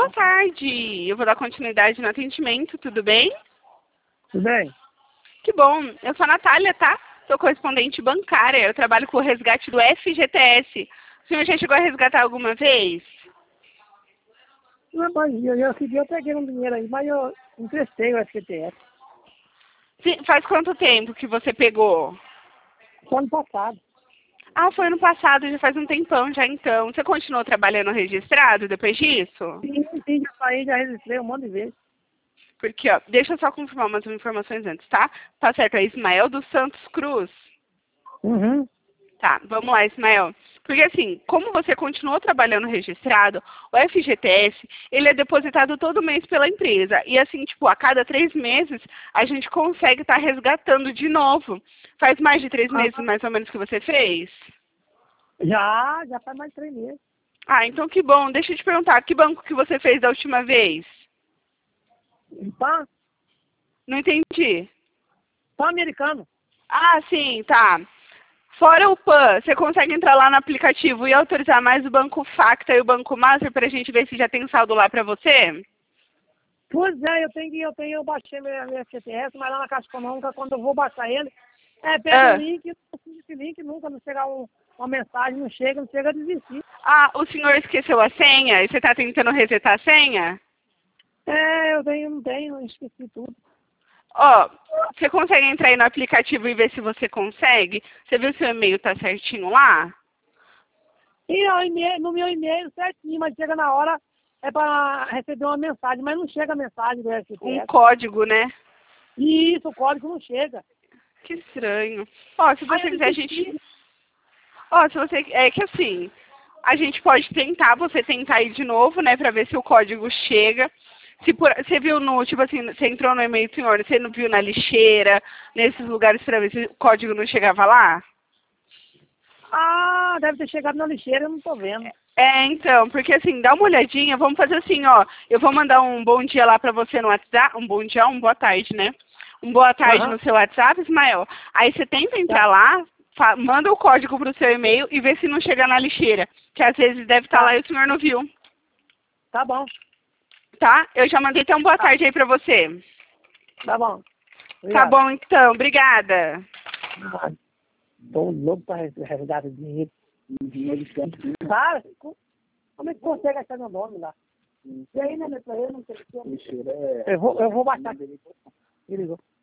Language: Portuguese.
tarde. Eu vou dar continuidade no atendimento, tudo bem? Tudo bem? Que bom. Eu sou a Natália, tá? Sou correspondente bancária. Eu trabalho com o resgate do FGTS. O senhor já chegou a resgatar alguma vez? Não, mas eu peguei um dinheiro aí, mas eu emprestei o FGTS. Sim, faz quanto tempo que você pegou? Só ano passado. Ah, foi ano passado, já faz um tempão já então. Você continuou trabalhando registrado depois disso? Sim, já saí, já registrei um monte de vezes. Porque, ó, deixa eu só confirmar umas informações antes, tá? Tá certo, é Ismael dos Santos Cruz. Uhum. Tá, vamos lá, Ismael. Porque assim, como você continuou trabalhando registrado, o FGTS, ele é depositado todo mês pela empresa. E assim, tipo, a cada 3 meses, a gente consegue estar resgatando de novo. Faz mais de 3 meses, mais ou menos, que você fez? Já faz mais de 3 meses. Ah, então que bom. Deixa eu te perguntar, que banco que você fez da última vez? Pá Não entendi. americano. Ah, sim, tá. Fora o PAN, você consegue entrar lá no aplicativo e autorizar mais o Banco Facta e o Banco Master para a gente ver se já tem saldo lá para você? Pois é, eu baixei meu FGTS, mas lá na Caixa Econômica, quando eu vou baixar ele, pega o Ah, link, esse link nunca não chega uma mensagem, não chega a desistir. o senhor esqueceu a senha e você está tentando resetar a senha? Não tenho, esqueci tudo. Ó, você consegue entrar aí no aplicativo e ver se você consegue? Você viu se o e-mail tá certinho lá? E no meu e-mail certinho, mas chega na hora, é para receber uma mensagem, mas não chega a mensagem do Um FGTS. código, né? E isso, o código não chega. Que estranho. Ó, se Aí você eu quiser, a desisti. gente... Ó, se você... É que assim, a gente pode tentar, você tentar aí de novo, né, pra ver se o código chega. Você viu no, tipo assim, você entrou no e-mail do senhor, você não viu na lixeira, nesses lugares pra ver se o código não chegava lá? Ah, deve ter chegado na lixeira, eu não tô vendo. Então, porque assim, dá uma olhadinha, vamos fazer assim, ó, eu vou mandar um bom dia lá pra você no WhatsApp, um bom dia, uma boa tarde, né? Um boa tarde Aham, no seu WhatsApp, Ismael. Aí você tenta entrar tá, lá, manda o código pro seu e-mail e vê se não chega na lixeira, que às vezes deve estar lá tá, e o senhor não viu, tá bom, tá? Eu já mandei até um boa tá, tarde aí pra você. tá bom. Tá Obrigado. bom, então, obrigada. Ah, tô louco pra resgatar dinheiro. Cara, como é que consegue achar meu nome lá? E aí, né, meu, eu não sei. Eu vou baixar. Ele ligou.